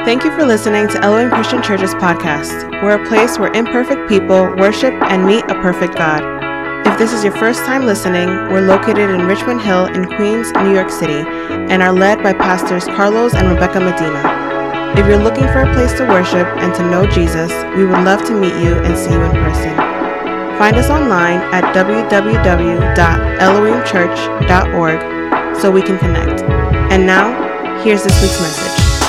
Thank you for listening to Elohim Christian Church's podcast. We're a place where imperfect people worship and meet a perfect God. If this is your first time listening, we're located in Richmond Hill in Queens, New York City, and are led by pastors Carlos and Rebecca Medina. If you're looking for a place to worship and to know Jesus, we would love to meet you and see you in person. Find us online at www.elohimchurch.org so we can connect. And now, here's this week's message.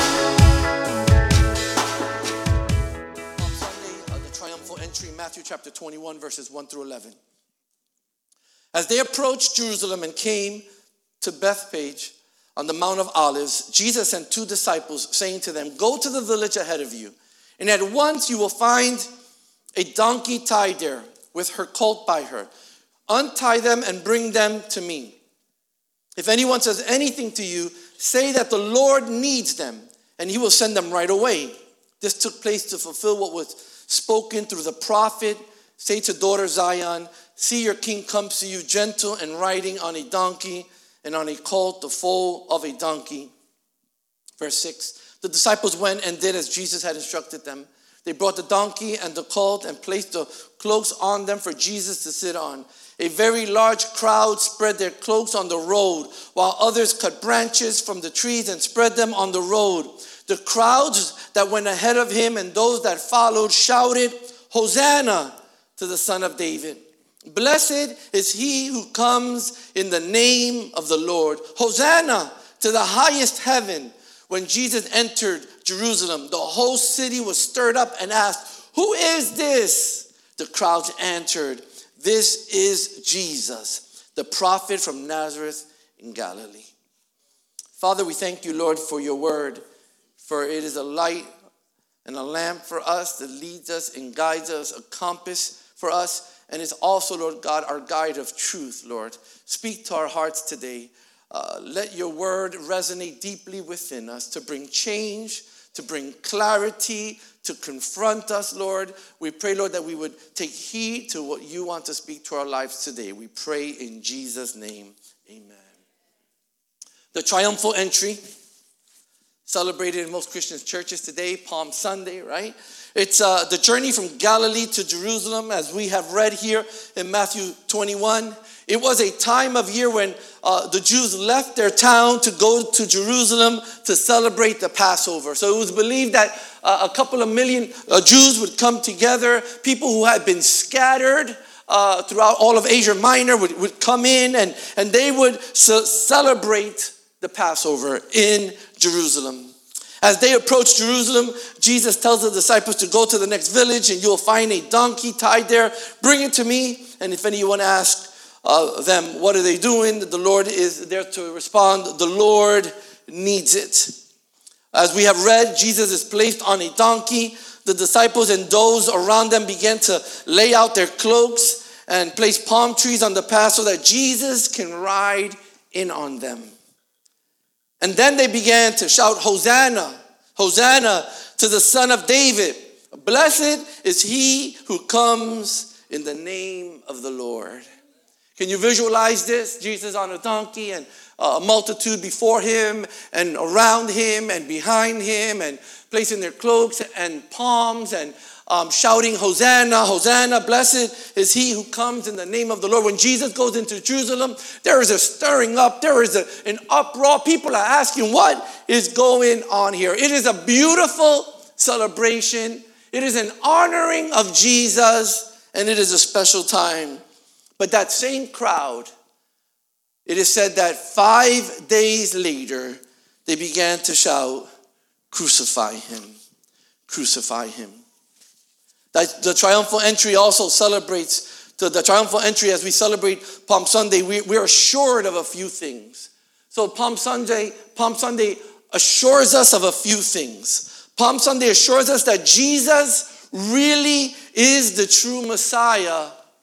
Matthew chapter 21, verses 1 through 11. As they approached Jerusalem and came to Bethphage on the Mount of Olives, Jesus sent two disciples, saying to them, "Go to the village ahead of you, and at once you will find a donkey tied there with her colt by her. Untie them and bring them to me. If anyone says anything to you, say that the Lord needs them, and he will send them right away." This took place to fulfill what was spoken through the prophet. "Say to daughter Zion, see your king comes to you gentle and riding on a donkey and on a colt, the foal of a donkey." Verse 6, the disciples went and did as Jesus had instructed them. They brought the donkey and the colt and placed the cloaks on them for Jesus to sit on. A very large crowd spread their cloaks on the road, while others cut branches from the trees and spread them on the road. The crowds that went ahead of him and those that followed shouted, "Hosanna to the Son of David. Blessed is he who comes in the name of the Lord. Hosanna to the highest heaven." When Jesus entered Jerusalem, the whole city was stirred up and asked, "Who is this?" The crowds answered, "This is Jesus, the prophet from Nazareth in Galilee." Father, we thank you, Lord, for your word. For it is a light and a lamp for us that leads us and guides us, a compass for us, and is also, Lord God, our guide of truth, Lord. Speak to our hearts today. Let your word resonate deeply within us to bring change, to bring clarity, to confront us, Lord. We pray, Lord, that we would take heed to what you want to speak to our lives today. We pray in Jesus' name, amen. The triumphal entry, celebrated in most Christian churches today, Palm Sunday, right? It's the journey from Galilee to Jerusalem, as we have read here in Matthew 21. It was a time of year when the Jews left their town to go to Jerusalem to celebrate the Passover. So it was believed that a couple of million Jews would come together. People who had been scattered throughout all of Asia Minor would come in, and they would celebrate the Passover in Jerusalem. As they approached Jerusalem, Jesus tells the disciples to go to the next village and you'll find a donkey tied there. Bring it to me. And if anyone asks them, what are they doing? The Lord is there to respond, the Lord needs it. As we have read, Jesus is placed on a donkey. The disciples and those around them began to lay out their cloaks and place palm trees on the path so that Jesus can ride in on them. And then they began to shout, "Hosanna, Hosanna to the Son of David. Blessed is he who comes in the name of the Lord." Can you visualize this? Jesus on a donkey and a multitude before him and around him and behind him and placing their cloaks and palms and shouting, "Hosanna, Hosanna, blessed is he who comes in the name of the Lord." When Jesus goes into Jerusalem, there is a stirring up, there is an uproar. People are asking, what is going on here? It is a beautiful celebration. It is an honoring of Jesus, and it is a special time. But that same crowd, it is said that 5 days later, they began to shout, "Crucify him, crucify him." The triumphal entry also celebrates, the triumphal entry as we celebrate Palm Sunday, we are assured of a few things. So Palm Sunday assures us of a few things. Palm Sunday assures us that Jesus really is the true Messiah,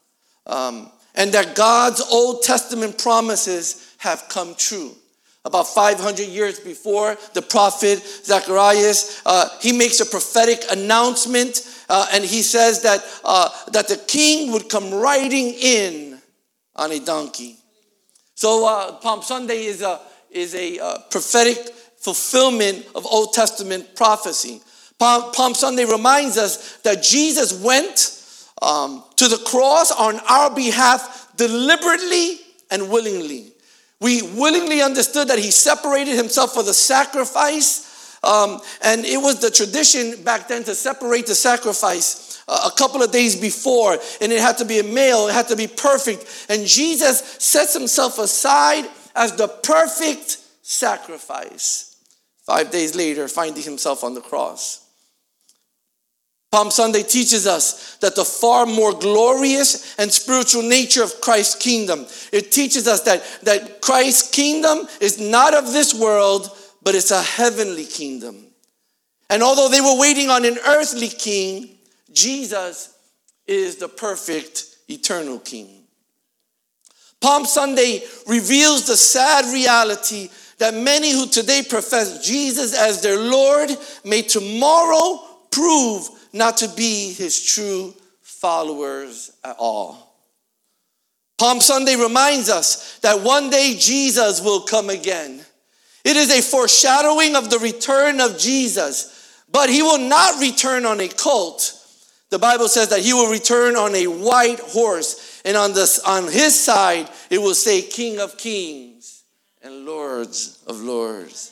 and that God's Old Testament promises have come true. About 500 years before, the prophet Zacharias, he makes a prophetic announcement, and he says that the king would come riding in on a donkey. So Palm Sunday is a prophetic fulfillment of Old Testament prophecy. Palm Sunday reminds us that Jesus went to the cross on our behalf deliberately and willingly. We willingly understood that he separated himself for the sacrifice, and it was the tradition back then to separate the sacrifice a couple of days before, and it had to be a male, it had to be perfect, and Jesus sets himself aside as the perfect sacrifice. 5 days later, finding himself on the cross. Palm Sunday teaches us that the far more glorious and spiritual nature of Christ's kingdom. It teaches us that Christ's kingdom is not of this world, but it's a heavenly kingdom. And although they were waiting on an earthly king, Jesus is the perfect eternal king. Palm Sunday reveals the sad reality that many who today profess Jesus as their Lord may tomorrow prove not to be his true followers at all. Palm Sunday reminds us that one day Jesus will come again. It is a foreshadowing of the return of Jesus, but he will not return on a colt. The Bible says that he will return on a white horse, and on his side it will say King of Kings and Lords of Lords.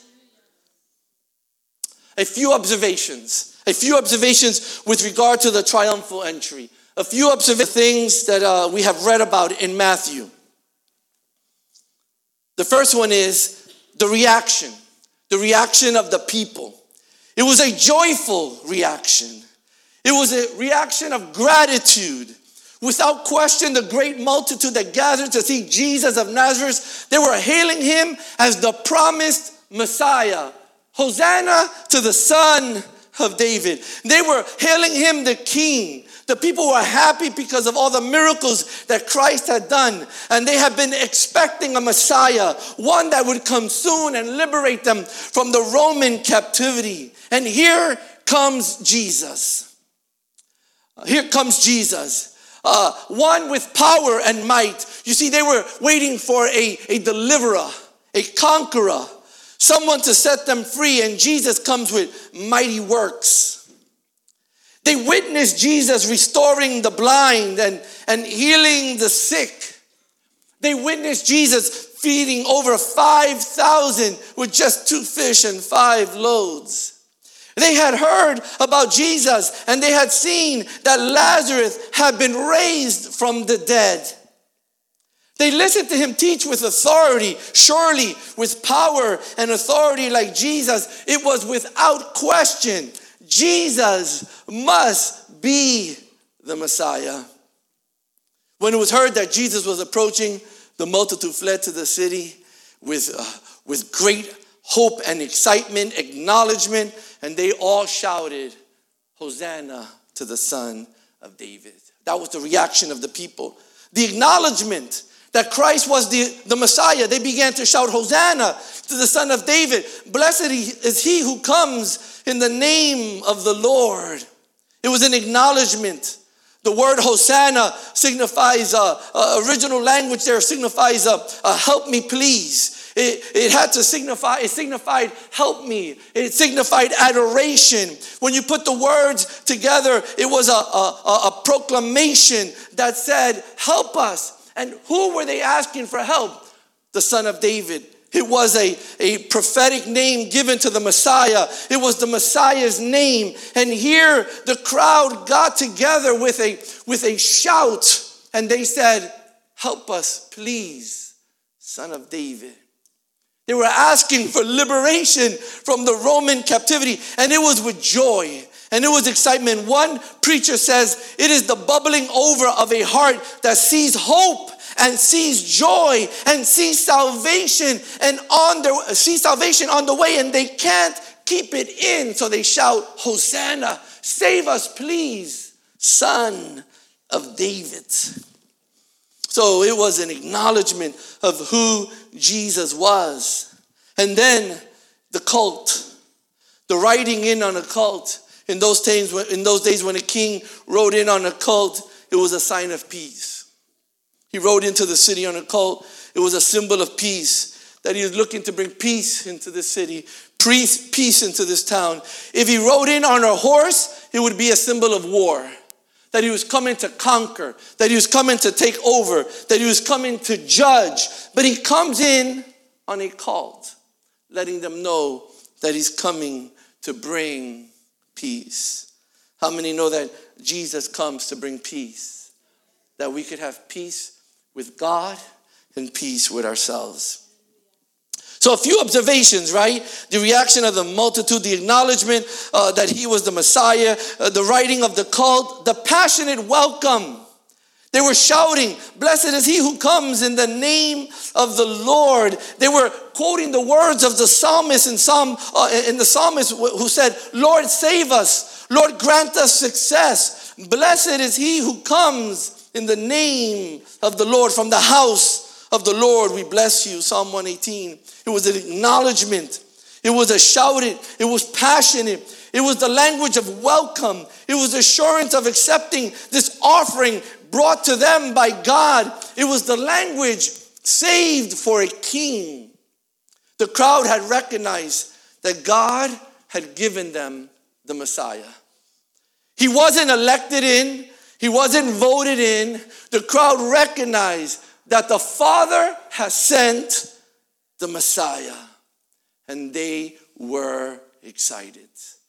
A few observations with regard to the triumphal entry. A few things that we have read about in Matthew. The first one is the reaction of the people. It was a joyful reaction. It was a reaction of gratitude. Without question, the great multitude that gathered to see Jesus of Nazareth, they were hailing him as the promised Messiah. Hosanna to the Son of David. They were hailing him the King. The people were happy because of all the miracles that Christ had done. And they had been expecting a Messiah, one that would come soon and liberate them from the Roman captivity. And here comes Jesus. Here comes Jesus. One with power and might. You see, they were waiting for a deliverer, a conqueror, someone to set them free, and Jesus comes with mighty works. They witnessed Jesus restoring the blind and healing the sick. They witnessed Jesus feeding over 5,000 with just 2 fish and 5 loaves. They had heard about Jesus, and they had seen that Lazarus had been raised from the dead. They listened to him teach with authority, surely with power and authority like Jesus. It was without question, Jesus must be the Messiah. When it was heard that Jesus was approaching, the multitude fled to the city with great hope and excitement, acknowledgement, and they all shouted, Hosanna to the Son of David. That was the reaction of the people. The acknowledgement that Christ was the Messiah. They began to shout, Hosanna to the Son of David. Blessed is he who comes in the name of the Lord. It was an acknowledgement. The word Hosanna signifies, original language there signifies, help me please. It signified help me. It signified adoration. When you put the words together, it was a proclamation that said, help us. And who were they asking for help? The Son of David. It was a prophetic name given to the Messiah. It was the Messiah's name. And here the crowd got together with a shout. And they said, help us, please, Son of David. They were asking for liberation from the Roman captivity. And it was with joy. And it was excitement. One preacher says, it is the bubbling over of a heart that sees hope and sees joy and sees salvation on the way, and they can't keep it in. So they shout, Hosanna, save us please, Son of David. So it was an acknowledgement of who Jesus was. And then the cult, the riding in on a cult. In those days when a king rode in on a colt, it was a sign of peace. He rode into the city on a colt. It was a symbol of peace, that he was looking to bring peace into the city, peace into this town. If he rode in on a horse, it would be a symbol of war. That he was coming to conquer, that he was coming to take over, that he was coming to judge. But he comes in on a colt, letting them know that he's coming to bring peace. How many know that Jesus comes to bring peace? That we could have peace with God and peace with ourselves. So a few observations, right? The reaction of the multitude, the acknowledgement that he was the Messiah, the riding of the colt, the passionate welcome. They were shouting, "Blessed is he who comes in the name of the Lord." They were quoting the words of the psalmist in the psalmist who said, "Lord, save us. Lord, grant us success. Blessed is he who comes in the name of the Lord. From the house of the Lord we bless you." Psalm 118. It was an acknowledgement. It was a shouting. It was passionate. It was the language of welcome. It was assurance of accepting this offering brought to them by God. It was the language saved for a king. The crowd had recognized that God had given them the Messiah. He wasn't elected in. He wasn't voted in. The crowd recognized that the Father has sent the Messiah. And they were excited.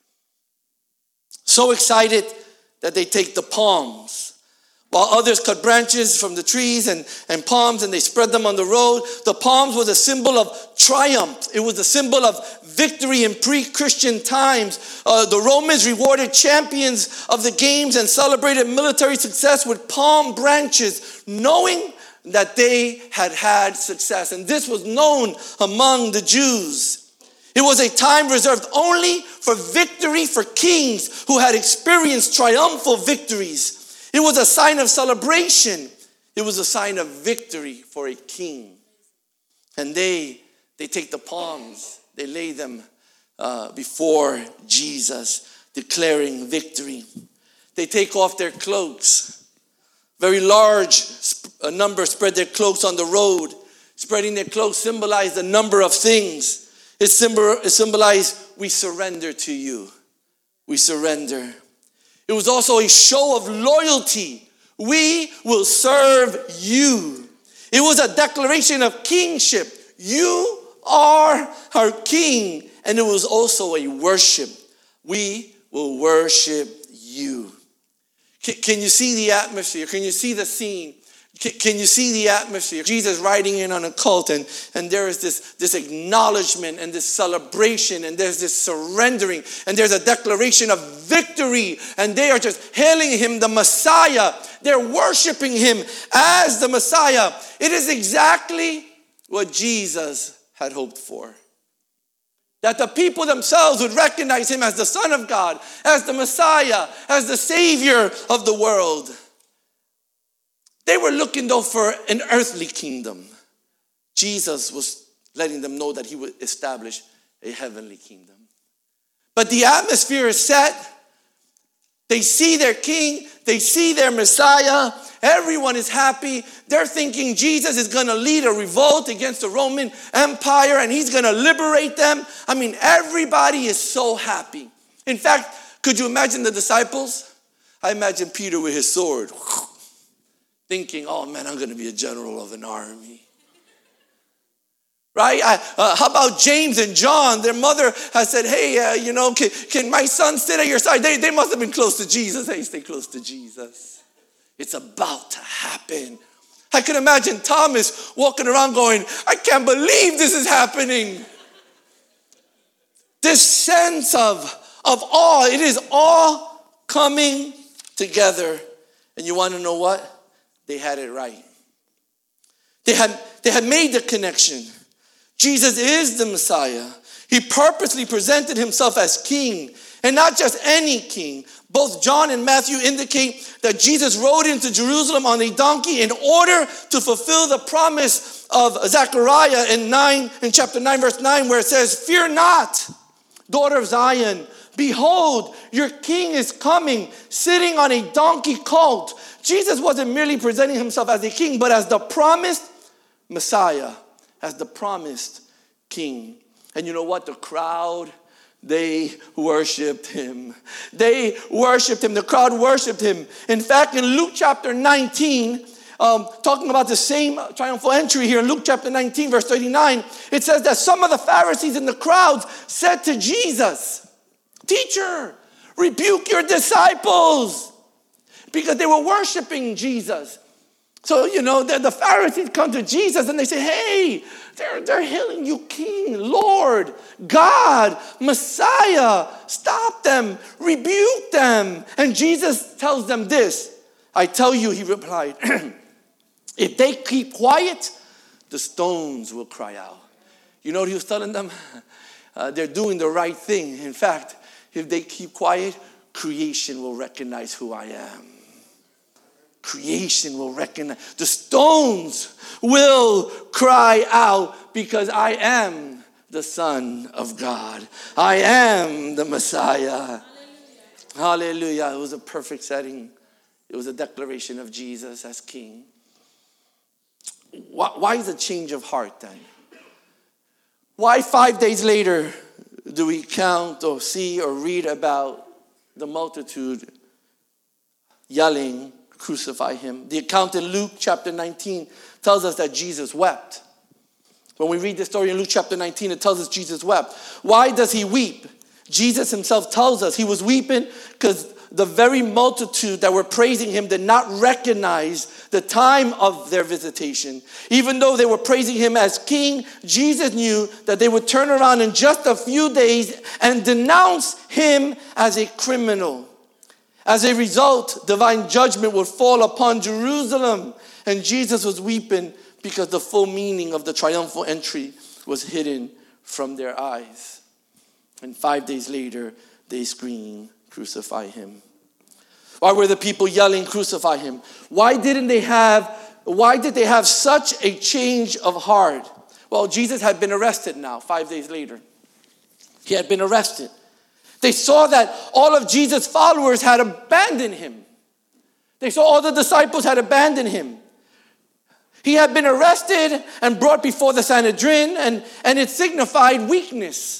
So excited that they take the palms. While others cut branches from the trees and palms and they spread them on the road, the palms was a symbol of triumph. It was a symbol of victory in pre-Christian times. The Romans rewarded champions of the games and celebrated military success with palm branches, knowing that they had had success. And this was known among the Jews. It was a time reserved only for victory for kings who had experienced triumphal victories. It was a sign of celebration. It was a sign of victory for a king. And they take the palms, they lay them before Jesus, declaring victory. They take off their cloaks. Very large number spread their cloaks on the road. Spreading their cloaks symbolized a number of things. It symbolized, we surrender to you. We surrender. It was also a show of loyalty. We will serve you. It was a declaration of kingship. You are our king. And it was also a worship. We will worship you. Can you see the atmosphere? Can you see the scene? Can you see the atmosphere? Jesus riding in on a colt, and there is this acknowledgement and this celebration, and there's this surrendering, and there's a declaration of victory, and they are just hailing him, the Messiah. They're worshiping him as the Messiah. It is exactly what Jesus had hoped for. That the people themselves would recognize him as the Son of God, as the Messiah, as the Savior of the world. They were looking, though, for an earthly kingdom. Jesus was letting them know that he would establish a heavenly kingdom. But the atmosphere is set. They see their king. They see their Messiah. Everyone is happy. They're thinking Jesus is going to lead a revolt against the Roman Empire and he's going to liberate them. I mean, everybody is so happy. In fact, could you imagine the disciples? I imagine Peter with his sword, thinking, oh man, I'm going to be a general of an army. Right? How about James and John? Their mother has said, hey, can my son sit at your side? They must have been close to Jesus. Hey, stay close to Jesus. It's about to happen. I can imagine Thomas walking around going, I can't believe this is happening. This sense of awe, it is all coming together. And you want to know what? They had it right. They had made the connection. Jesus is the Messiah. He purposely presented himself as king, and not just any king. Both John and Matthew indicate that Jesus rode into Jerusalem on a donkey in order to fulfill the promise of Zechariah in chapter 9, verse 9, where it says, fear not, daughter of Zion. Behold, your king is coming, sitting on a donkey colt. Jesus wasn't merely presenting himself as a king, but as the promised Messiah, as the promised king. And you know what? The crowd, they worshiped him. They worshiped him. The crowd worshiped him. In fact, in Luke chapter 19, talking about the same triumphal entry here in Luke chapter 19, verse 39, it says that some of the Pharisees in the crowds said to Jesus, "Teacher, rebuke your disciples," because they were worshiping Jesus. So, the Pharisees come to Jesus and they say, "Hey, they're hailing you King, Lord, God, Messiah. Stop them, rebuke them." And Jesus tells them this. "I tell you," he replied, "if they keep quiet, the stones will cry out." You know what he was telling them? They're doing the right thing. In fact, if they keep quiet, creation will recognize who I am. Creation will recognize. The stones will cry out because I am the Son of God. I am the Messiah. Hallelujah. Hallelujah. It was a perfect setting. It was a declaration of Jesus as King. Why is a change of heart then? Why 5 days later do we count or see or read about the multitude yelling, "Crucify him"? The account in Luke chapter 19 tells us that Jesus wept. When we read the story in Luke chapter 19, it tells us Jesus wept. Why does he weep? Jesus himself tells us he was weeping because the very multitude that were praising him did not recognize the time of their visitation. Even though they were praising him as king, Jesus knew that they would turn around in just a few days and denounce him as a criminal. As a result, divine judgment would fall upon Jerusalem. And Jesus was weeping because the full meaning of the triumphal entry was hidden from their eyes. And 5 days later, they screamed, "Crucify him." Why were the people yelling, "Crucify him"? Why did they have such a change of heart? Well, Jesus had been arrested now, 5 days later. He had been arrested. They saw that all of Jesus' followers had abandoned him. They saw all the disciples had abandoned him. He had been arrested and brought before the Sanhedrin, and it signified weakness.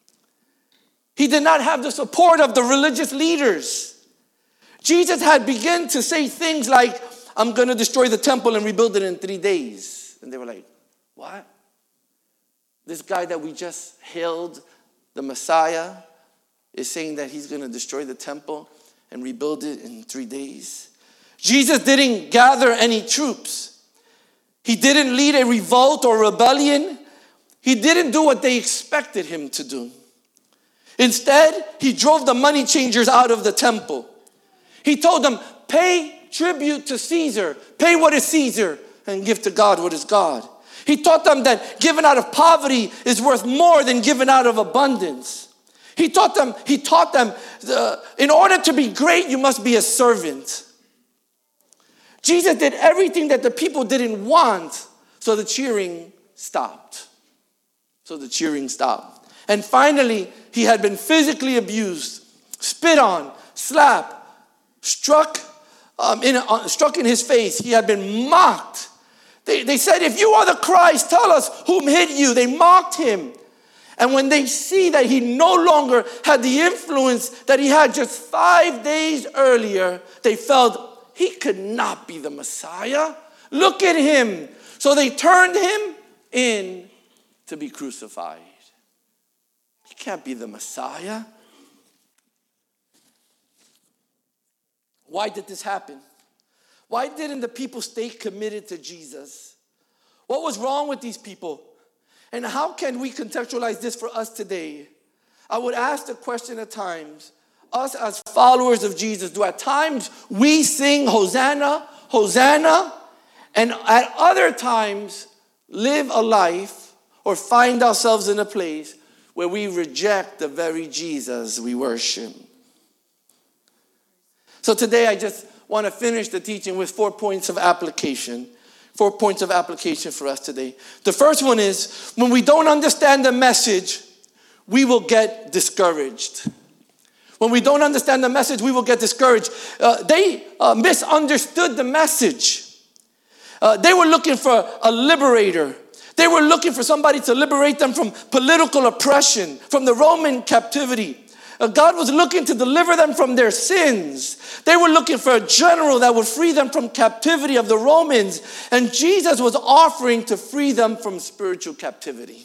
He did not have the support of the religious leaders. Jesus had begun to say things like, "I'm going to destroy the temple and rebuild it in 3 days." And they were like, "What? This guy that we just hailed, the Messiah, is saying that he's going to destroy the temple and rebuild it in 3 days?" Jesus didn't gather any troops. He didn't lead a revolt or rebellion. He didn't do what they expected him to do. Instead, he drove the money changers out of the temple. He told them, "Pay tribute to Caesar. Pay what is Caesar and give to God what is God." He taught them that giving out of poverty is worth more than giving out of abundance. He taught them, in order to be great, you must be a servant. Jesus did everything that the people didn't want, so the cheering stopped. And finally, he had been physically abused, spit on, slapped, struck in his face. He had been mocked. They said, "If you are the Christ, tell us whom hit you." They mocked him. And when they see that he no longer had the influence that he had just 5 days earlier, they felt he could not be the Messiah. Look at him. So they turned him in to be crucified. He can't be the Messiah. Why did this happen? Why didn't the people stay committed to Jesus? What was wrong with these people? And how can we contextualize this for us today? I would ask the question at times, us as followers of Jesus, do at times we sing Hosanna, Hosanna, and at other times live a life or find ourselves in a place where we reject the very Jesus we worship? So today I just want to finish the teaching with 4 points of application. 4 points of application for us today. The first one is, when we don't understand the message, we will get discouraged. When we don't understand the message, we will get discouraged. They misunderstood the message. They were looking for a liberator. They were looking for somebody to liberate them from political oppression, from the Roman captivity. God was looking to deliver them from their sins. They were looking for a general that would free them from captivity of the Romans. And Jesus was offering to free them from spiritual captivity.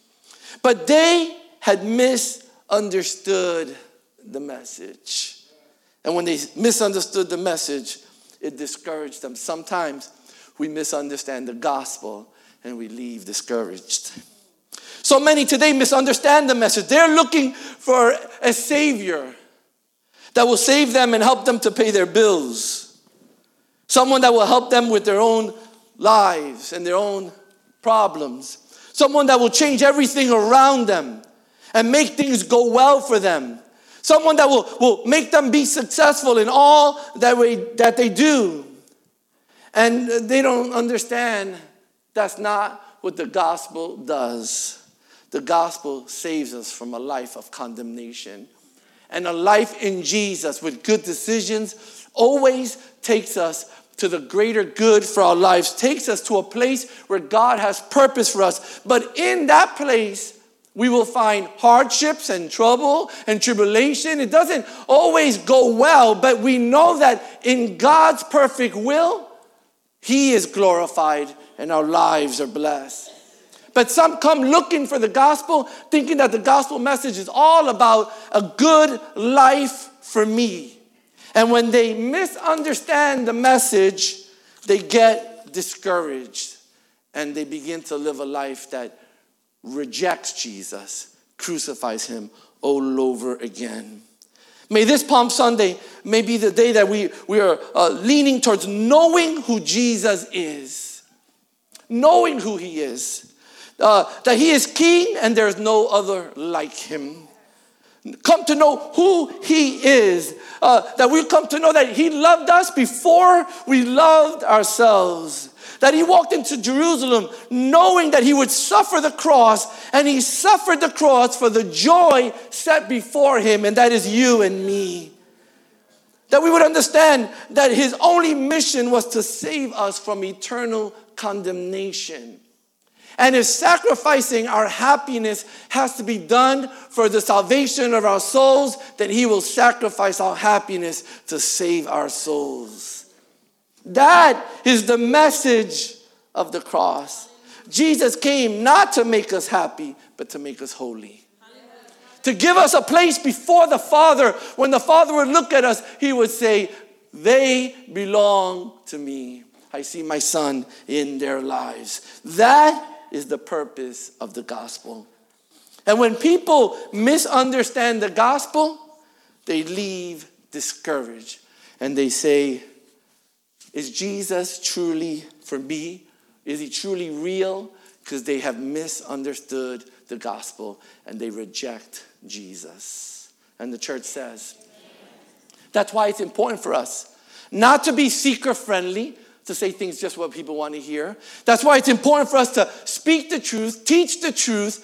But they had misunderstood the message. And when they misunderstood the message, it discouraged them. Sometimes we misunderstand the gospel and we leave discouraged. So many today misunderstand the message. They're looking for a savior that will save them and help them to pay their bills. Someone that will help them with their own lives and their own problems. Someone that will change everything around them and make things go well for them. Someone that will make them be successful in all that they do. And they don't understand that's not what the gospel does. The gospel saves us from a life of condemnation. And a life in Jesus with good decisions always takes us to the greater good for our lives, takes us to a place where God has purpose for us. But in that place, we will find hardships and trouble and tribulation. It doesn't always go well, but we know that in God's perfect will, He is glorified and our lives are blessed. But some come looking for the gospel, thinking that the gospel message is all about a good life for me. And when they misunderstand the message, they get discouraged. And they begin to live a life that rejects Jesus, crucifies Him all over again. May this Palm Sunday may be the day that we are leaning towards knowing who Jesus is. Knowing who He is. That He is King and there is no other like Him. Come to know who He is. That we come to know that He loved us before we loved ourselves. That He walked into Jerusalem knowing that He would suffer the cross. And He suffered the cross for the joy set before Him. And that is you and me. That we would understand that His only mission was to save us from eternal condemnation. And if sacrificing our happiness has to be done for the salvation of our souls, then He will sacrifice our happiness to save our souls. That is the message of the cross. Jesus came not to make us happy, but to make us holy. To give us a place before the Father. When the Father would look at us, He would say, they belong to me. I see my Son in their lives. That is the purpose of the gospel. And when people misunderstand the gospel, they leave discouraged. And they say, is Jesus truly for me? Is He truly real? Because they have misunderstood the gospel and they reject Jesus. And the church says, that's why it's important for us not to be seeker-friendly, to say things just what people want to hear. That's why it's important for us to speak the truth, teach the truth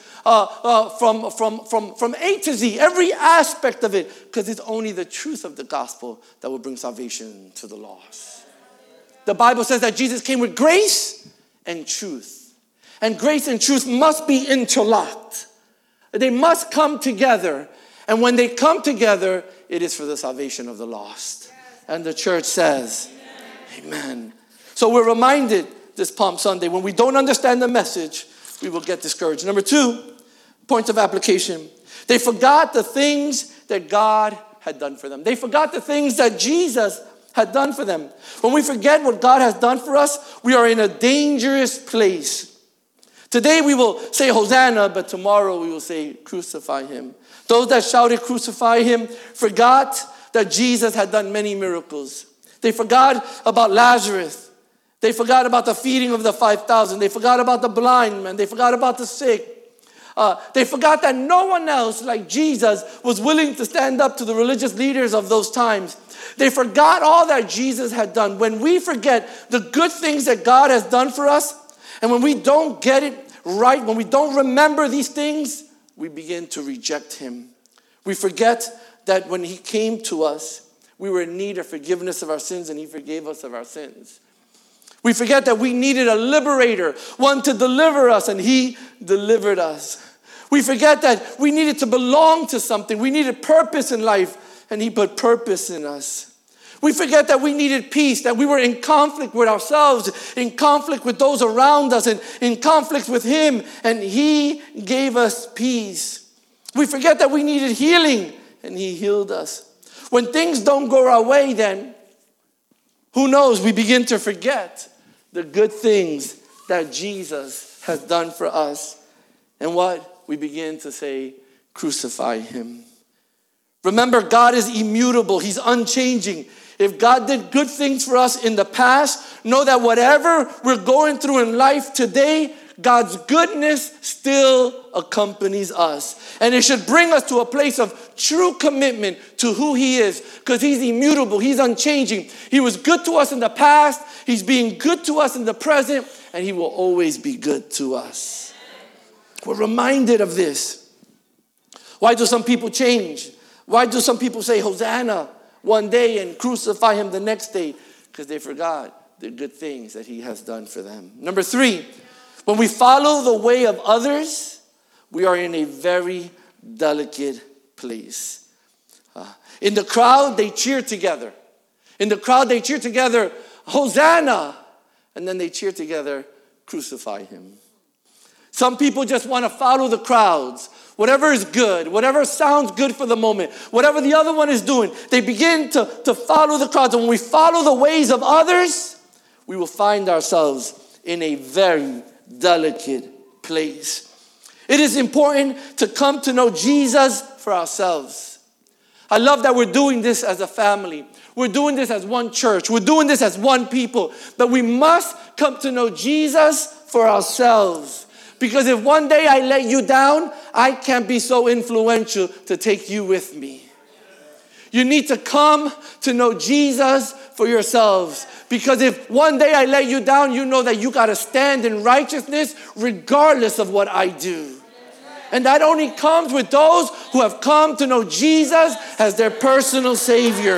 from A to Z, every aspect of it, because it's only the truth of the gospel that will bring salvation to the lost. The Bible says that Jesus came with grace and truth. And grace and truth must be interlocked. They must come together. And when they come together, it is for the salvation of the lost. And the church says, amen. So we're reminded this Palm Sunday, when we don't understand the message, we will get discouraged. Number 2, points of application. They forgot the things that God had done for them. They forgot the things that Jesus had done for them. When we forget what God has done for us, we are in a dangerous place. Today we will say Hosanna, but tomorrow we will say crucify Him. Those that shouted crucify Him forgot that Jesus had done many miracles. They forgot about Lazarus. They forgot about the feeding of the 5,000. They forgot about the blind man. They forgot about the sick. They forgot that no one else like Jesus was willing to stand up to the religious leaders of those times. They forgot all that Jesus had done. When we forget the good things that God has done for us, and when we don't get it right, when we don't remember these things, we begin to reject Him. We forget that when He came to us, we were in need of forgiveness of our sins, and He forgave us of our sins. We forget that we needed a liberator, one to deliver us, and he delivered us. We forget that we needed to belong to something. We needed purpose in life, and he put purpose in us. We forget that we needed peace, that we were in conflict with ourselves, in conflict with those around us, and in conflict with him, and he gave us peace. We forget that we needed healing, and he healed us. When things don't go our way, then, who knows, we begin to forget the good things that Jesus has done for us. And what? We begin to say, crucify him. Remember, God is immutable. He's unchanging. If God did good things for us in the past, know that whatever we're going through in life today, God's goodness still accompanies us. And it should bring us to a place of true commitment to who he is, because he's immutable, he's unchanging. He was good to us in the past, he's being good to us in the present, and he will always be good to us. We're reminded of this. Why do some people change? Why do some people say Hosanna one day and crucify him the next day? Because they forgot the good things that he has done for them. Number 3, when we follow the way of others, we are in a very delicate place. In the crowd, they cheer together. In the crowd, they cheer together, Hosanna. And then they cheer together, crucify him. Some people just want to follow the crowds. Whatever is good, whatever sounds good for the moment, whatever the other one is doing, they begin to follow the crowds. And when we follow the ways of others, we will find ourselves in a very delicate place. It is important to come to know Jesus for ourselves. I love that we're doing this as a family. We're doing this as one church. We're doing this as one people. But we must come to know Jesus for ourselves. Because if one day I let you down, I can't be so influential to take you with me. You need to come to know Jesus for yourselves. Because if one day I let you down, you know that you got to stand in righteousness regardless of what I do. And that only comes with those who have come to know Jesus as their personal Savior.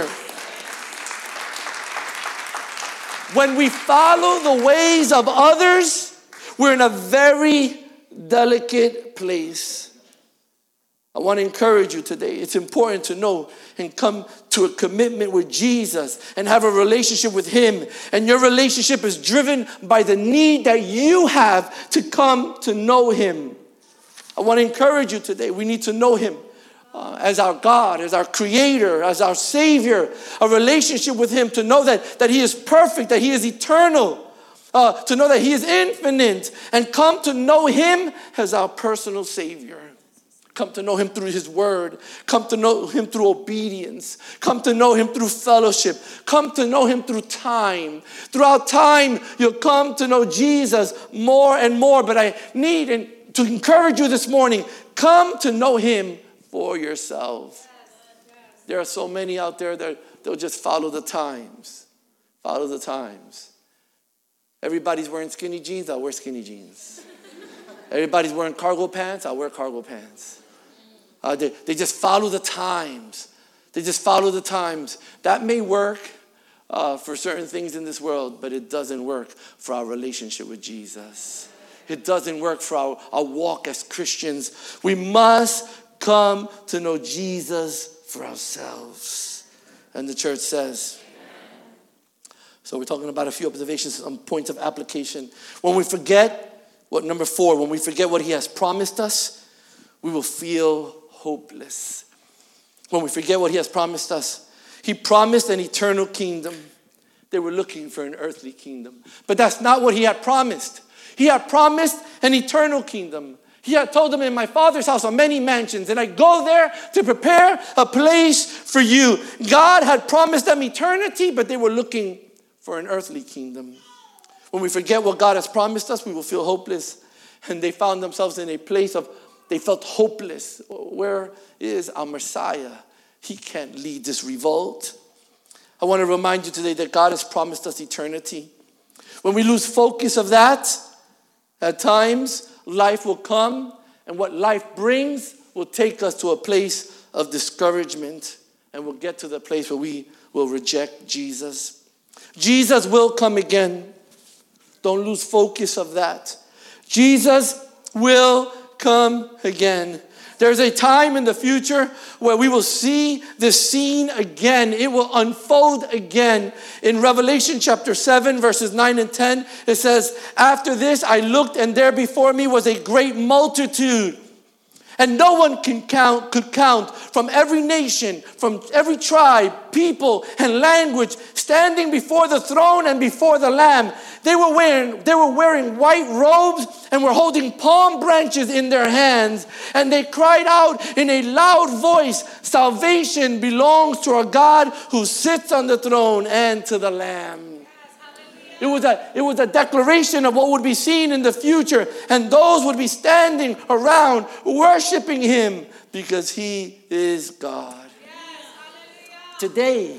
When we follow the ways of others, we're in a very delicate place. I want to encourage you today. It's important to know and come to a commitment with Jesus and have a relationship with him. And your relationship is driven by the need that you have to come to know him. I want to encourage you today. We need to know him as our God, as our creator, as our savior. A relationship with him to know that he is perfect, that he is eternal. To know that he is infinite, and come to know him as our personal Savior. Come to know him through his word. Come to know him through obedience. Come to know him through fellowship. Come to know him through time. Throughout time, you'll come to know Jesus more and more. But I need to encourage you this morning, come to know him for yourself. There are so many out there that they'll just follow the times. Follow the times. Everybody's wearing skinny jeans, I'll wear skinny jeans. Everybody's wearing cargo pants, I'll wear cargo pants. They just follow the times. They just follow the times. That may work for certain things in this world, but it doesn't work for our relationship with Jesus. It doesn't work for our walk as Christians. We must come to know Jesus for ourselves. And the church says, so we're talking about a few observations, some points of application. When we forget, number 4, when we forget what he has promised us, we will feel hopeless. When we forget what he has promised us, he promised an eternal kingdom. They were looking for an earthly kingdom. But that's not what he had promised. He had promised an eternal kingdom. He had told them, in my Father's house are many mansions, and I go there to prepare a place for you. God had promised them eternity, but they were looking for an earthly kingdom. When we forget what God has promised us, we will feel hopeless. And they found themselves in a place of, they felt hopeless. Where is our Messiah? He can't lead this revolt. I want to remind you today that God has promised us eternity. When we lose focus of that, at times, life will come, and what life brings will take us to a place of discouragement, and we'll get to the place where we will reject Jesus. Jesus will come again. Don't lose focus of that. Jesus will come again. There's a time in the future where we will see this scene again. It will unfold again. In Revelation chapter 7, verses 9 and 10, it says, "After this I looked, and there before me was a great multitude, and no one could count, from every nation, from every tribe, people, and language, standing before the throne and before the Lamb. They were wearing white robes and were holding palm branches in their hands. And they cried out in a loud voice, 'Salvation belongs to our God who sits on the throne and to the Lamb.'" It was a declaration of what would be seen in the future. And those would be standing around worshiping him because he is God. Today,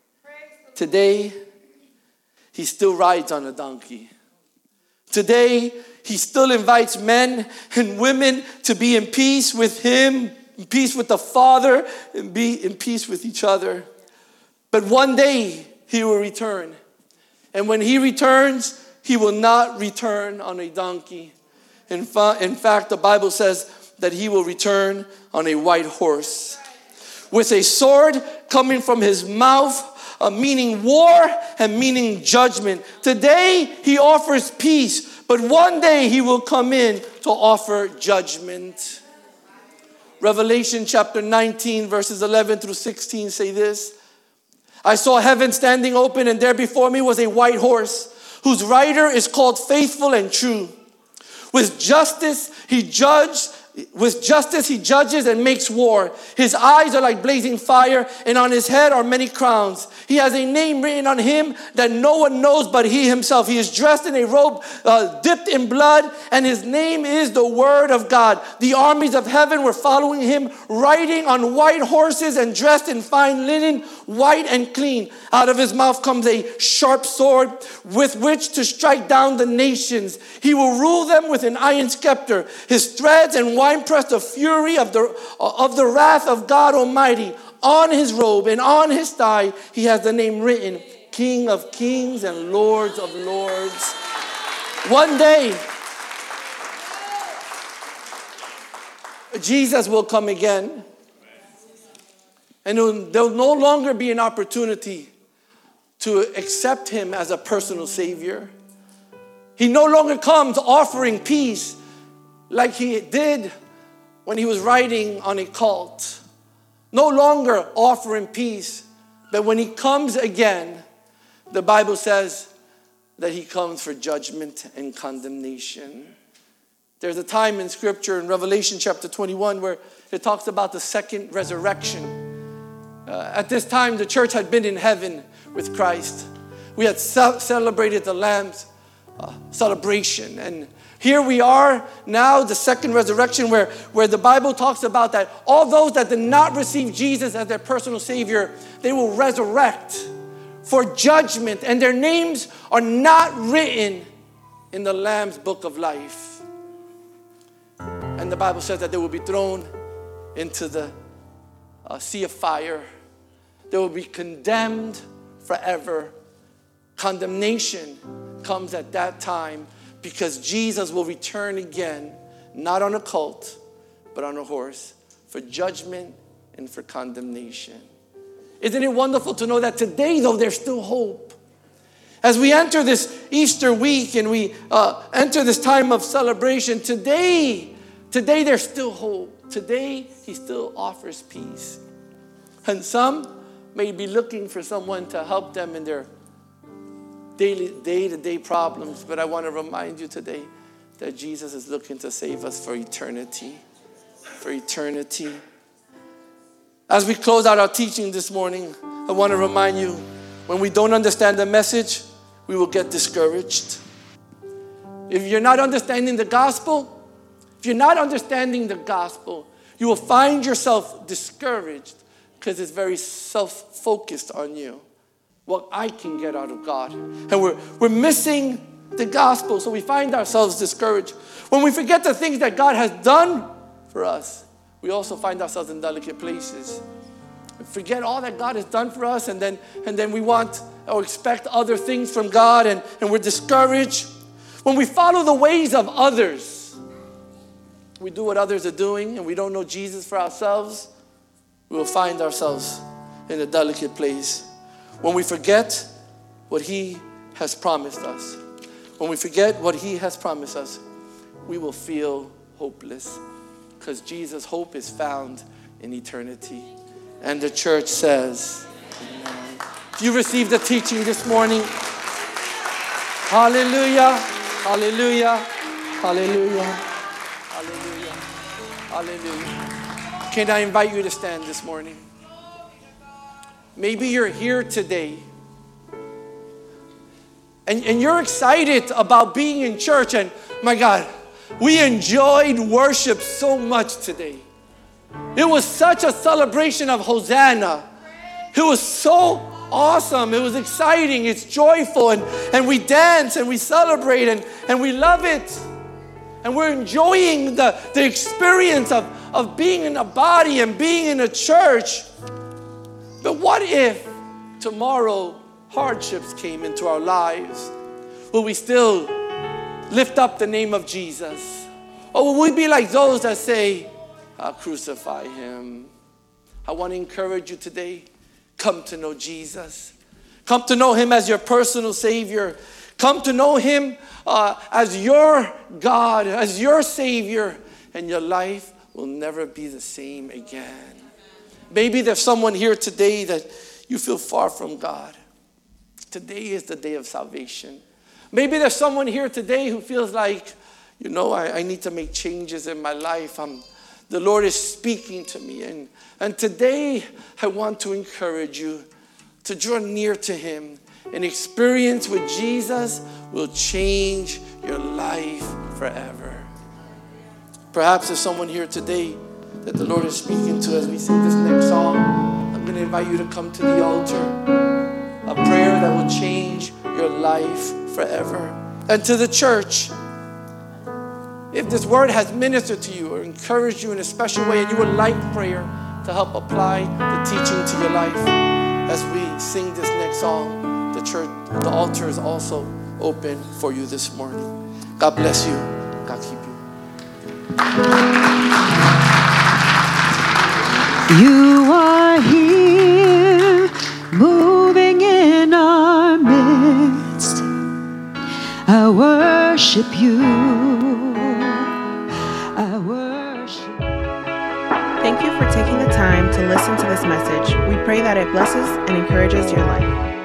he still rides on a donkey. Today, he still invites men and women to be in peace with him, in peace with the Father, and be in peace with each other. But one day, he will return. And when he returns, he will not return on a donkey. In fact, the Bible says that he will return on a white horse, with a sword coming from his mouth, meaning war and meaning judgment. Today, he offers peace, but one day he will come in to offer judgment. Revelation chapter 19, verses 11 through 16 say this: "I saw heaven standing open, and there before me was a white horse, whose rider is called Faithful and True. With justice he judges and makes war. His eyes are like blazing fire, and on his head are many crowns. He has a name written on him that no one knows but he himself. He is dressed in a robe dipped in blood, and his name is the Word of God. The armies of heaven were following him, riding on white horses and dressed in fine linen, white and clean. Out of his mouth comes a sharp sword with which to strike down the nations. He will rule them with an iron scepter. His threads and winepress the fury of the wrath of God Almighty. On his robe and on his thigh he has the name written, King of Kings and Lords of Lords." One day, Jesus will come again. And there'll no longer be an opportunity to accept him as a personal Savior. He no longer comes offering peace like he did when he was riding on a colt. No longer offering peace. But when he comes again, the Bible says that he comes for judgment and condemnation. There's a time in Scripture in Revelation chapter 21 where it talks about the second resurrection. At this time, the church had been in heaven with Christ. We had celebrated the Lamb's celebration. And here we are now, the second resurrection, where the Bible talks about that all those that did not receive Jesus as their personal Savior, they will resurrect for judgment. And their names are not written in the Lamb's book of life. And the Bible says that they will be thrown into the sea of fire. They will be condemned forever. Condemnation comes at that time because Jesus will return again, not on a colt, but on a horse, for judgment and for condemnation. Isn't it wonderful to know that today, though, there's still hope? As we enter this Easter week and we enter this time of celebration, today there's still hope. Today, he still offers peace. And some may be looking for someone to help them in their day-to-day problems. But I want to remind you today that Jesus is looking to save us for eternity. For eternity. As we close out our teaching this morning, I want to remind you, when we don't understand the message, we will get discouraged. If you're not understanding the gospel, you will find yourself discouraged because it's very self-focused on you. What I can get out of God. And we're missing the gospel, so we find ourselves discouraged. When we forget the things that God has done for us, we also find ourselves in delicate places. We forget all that God has done for us, and then we want or expect other things from God, and we're discouraged. when we follow the ways of others, we do what others are doing and we don't know Jesus for ourselves, we will find ourselves in a delicate place. When we forget what He has promised us, when we forget what He has promised us, we will feel hopeless, because Jesus' hope is found in eternity. And the church says, amen. If you received the teaching this morning, hallelujah, hallelujah, hallelujah, hallelujah, hallelujah. Can I invite you to stand this morning? Maybe you're here today and you're excited about being in church, and my God, we enjoyed worship so much today. It was such a celebration of Hosanna. It was so awesome. It was exciting. It's joyful. And we dance and we celebrate and we love it. And we're enjoying the experience of being in a body and being in a church. But what if tomorrow hardships came into our lives? Will we still lift up the name of Jesus? Or will we be like those that say, I'll crucify Him? I want to encourage you today. Come to know Jesus. Come to know Him as your personal Savior. Come to know Him as your God, as your Savior. And your life will never be the same again. Maybe there's someone here today that you feel far from God. Today is the day of salvation. Maybe there's someone here today who feels like, I need to make changes in my life. The Lord is speaking to me. And today I want to encourage you to draw near to Him. An experience with Jesus will change your life forever. Perhaps there's someone here today that the Lord is speaking to as we sing this next song. I'm going to invite you to come to the altar. A prayer that will change your life forever. And to the church, if this word has ministered to you or encouraged you in a special way and you would like prayer to help apply the teaching to your life, as we sing this next song, the altar is also open for you this morning. God bless you. God keep you. You are here, moving in our midst. I worship you. I worship. Thank you for taking the time to listen to this message. We pray that it blesses and encourages your life.